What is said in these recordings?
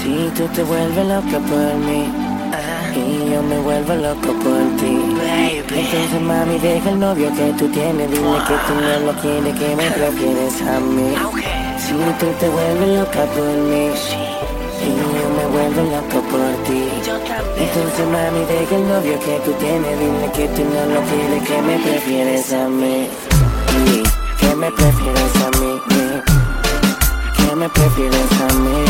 Si tú te vuelves loca por mí y yo me vuelvo loco por ti, entonces mami deja el novio que tú tienes, dile que tú no lo quieres, que me prefieres a mí. Si tú te vuelves loca por mí y yo me vuelvo loco por ti, entonces mami deja el novio que tú tienes, dile que tú no lo quieres, que me prefieres a mí. Que me prefieres a mí, que me prefieres a mí,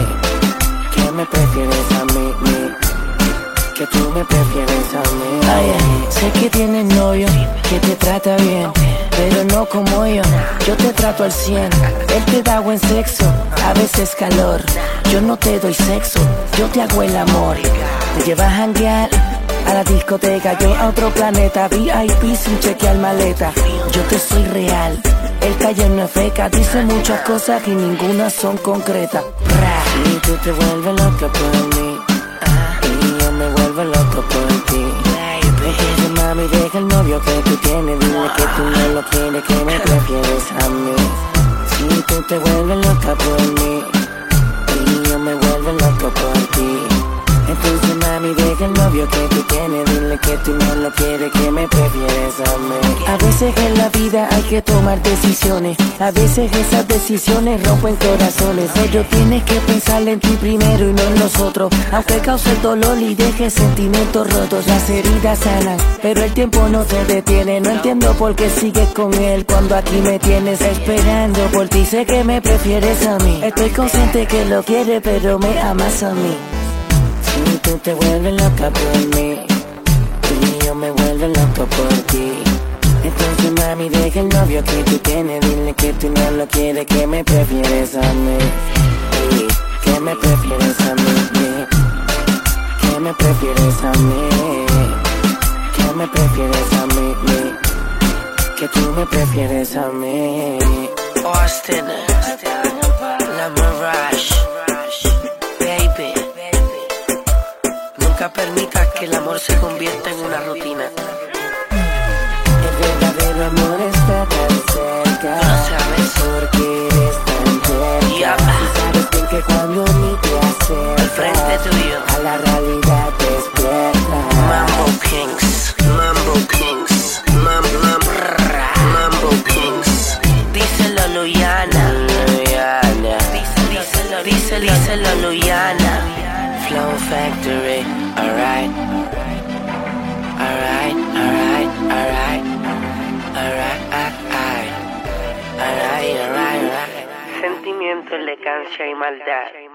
que me prefieres a mí, que tú me prefieres a mí. Ay, sé que tienes novio que te trata bien, pero no como yo te trato al 100. Él te da buen sexo, a veces calor. Yo no te doy sexo, yo te hago el amor. Te llevas a janguear a la discoteca, yo a otro planeta, VIP sin chequear maleta. Yo te soy real, el taller no es feca, dice muchas cosas y ninguna son concretas. Si tú te vuelves loca por mí y yo me vuelvo loco por ti, entonces mami deja el novio que tú tienes, dile que tú no lo quieres, que me prefieres a mí. Si tú te vuelves loca por mí y yo me vuelvo loco por ti, entonces mami deja el novio que tú tienes, dile que tú no lo quieres, que me prefieres a mí. A veces en la vida hay que tomar decisiones, a veces esas decisiones rompen corazones, pero tienes que pensar en ti primero y no en los otros, aunque cause el dolor y deje sentimientos rotos. Las heridas sanan, pero el tiempo no se detiene, no entiendo por qué sigues con él cuando aquí me tienes esperando por ti. Sé que me prefieres a mí, estoy consciente que lo quieres, pero me amas a mí. Si tú te vuelves loca por mí y yo me vuelvo loco por ti, entonces mami deja el novio que tú tienes, dile que tú no lo quieres, que me prefieres a mí, que me prefieres a mí, que me prefieres a mí, que me prefieres a mí, que tú me prefieres a mí. Austin, La Mirage, baby. Nunca permitas que el amor se convierta en una rutina. El verdadero amor está tan cerca, No sabes, porque eres tan cerca. Yeah. Y sabes bien que cuando ni te al frente acercas tuyo. a la realidad despierta. Mambo Kings, Mambo Kings, Mambo Kings. Díselo Luyana, díselo Luyana. Flow Factory, alright, alright, alright, alright, alright, alright, alright, alright. Sentimiento, elegancia y maldad.